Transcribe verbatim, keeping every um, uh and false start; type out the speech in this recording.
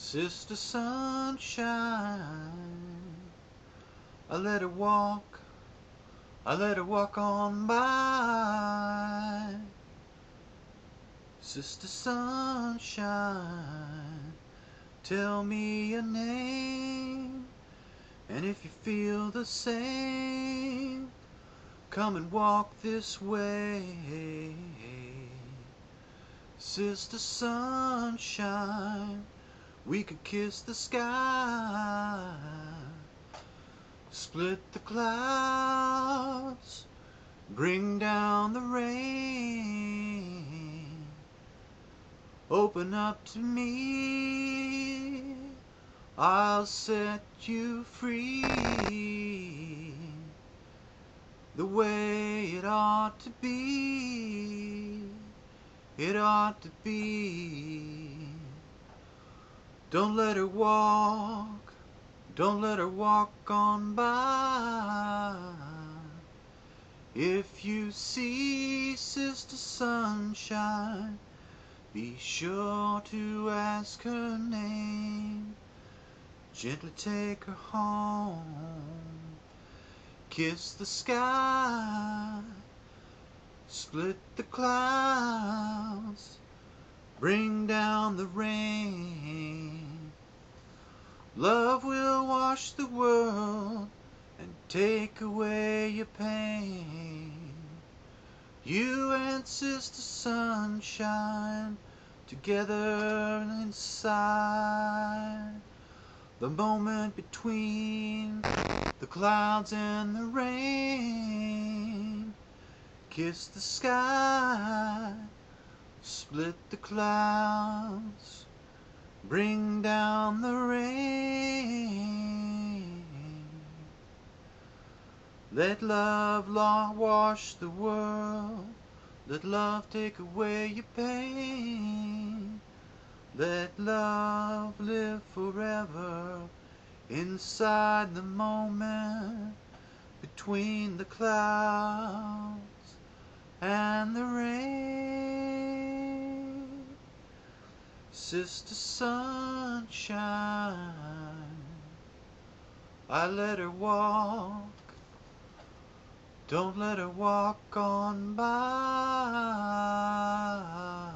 Sister Sunshine, I let her walk, I let her walk on by. Sister Sunshine, tell me your name, and if you feel the same, come and walk this way. Sister Sunshine, we could kiss the sky, split the clouds, bring down the rain. Open up to me, I'll set you free, the way it ought to be, it ought to be. Don't let her walk, don't let her walk on by. If you see Sister Sunshine, be sure to ask her name. Gently take her home, kiss the sky, split the clouds, bring down the rain. Love will wash the world and take away your pain. You and Sister Sunshine together inside. The moment between the clouds and the rain. Kiss the sky, split the clouds, bring down the rain. Let love wash the world, let love take away your pain. Let love live forever inside the moment between the clouds and the rain. Sister Sunshine, I let her walk, don't let her walk on by.